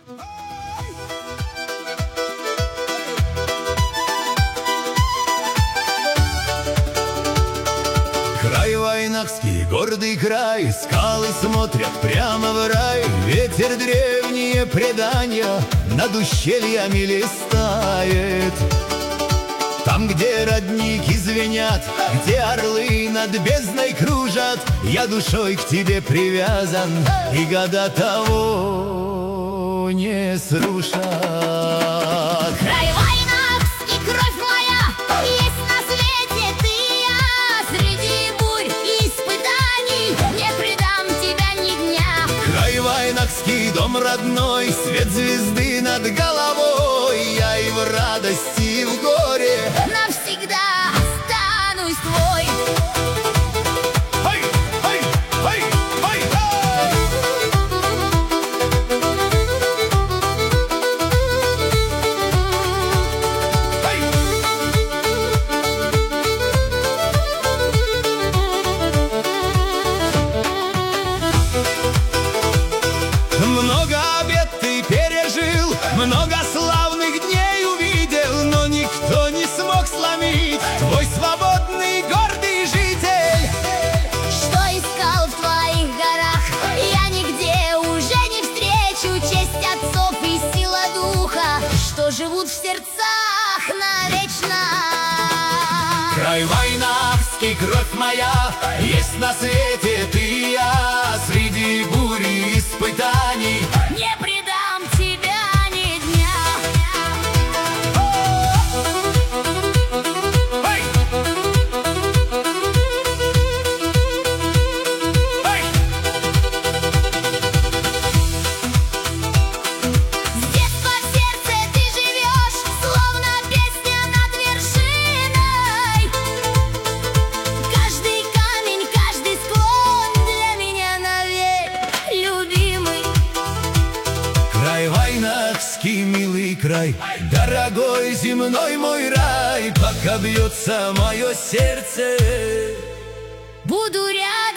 Край войнахский, гордый край, скалы смотрят прямо в рай. Ветер древние предания над ущельями листает. Там, где родники звенят, где орлы над бездной кружат, я душой к тебе привязан, и года того не срушат. Край войнахский, кровь моя, есть на свете ты и я. Среди бурь и испытаний не предам тебя ни дня. Край войнахский, дом родной, свет звезды над головой. Я и в радости, и в горе навсегда останусь твой. Ай, ай, ай, ай, много обет ты пережил, много славных дней увидел, но никто не смог сломить твой свободный гордый житель. Что искал в твоих горах, я нигде уже не встречу. Честь отцов и сила духа, что живут в сердцах навечно. Край войнахский, кровь моя, есть на свете ты и я. Среди бури испытаний Не предам тебя ни дня. Ай! Ай! С детства в сердце ты живешь, словно песня над вершиной. Каждый камень, каждый склон для меня навек любимый. Край войнахский, милый край, дорогой земной мой рай. Пока бьется мое сердце, Буду рядом.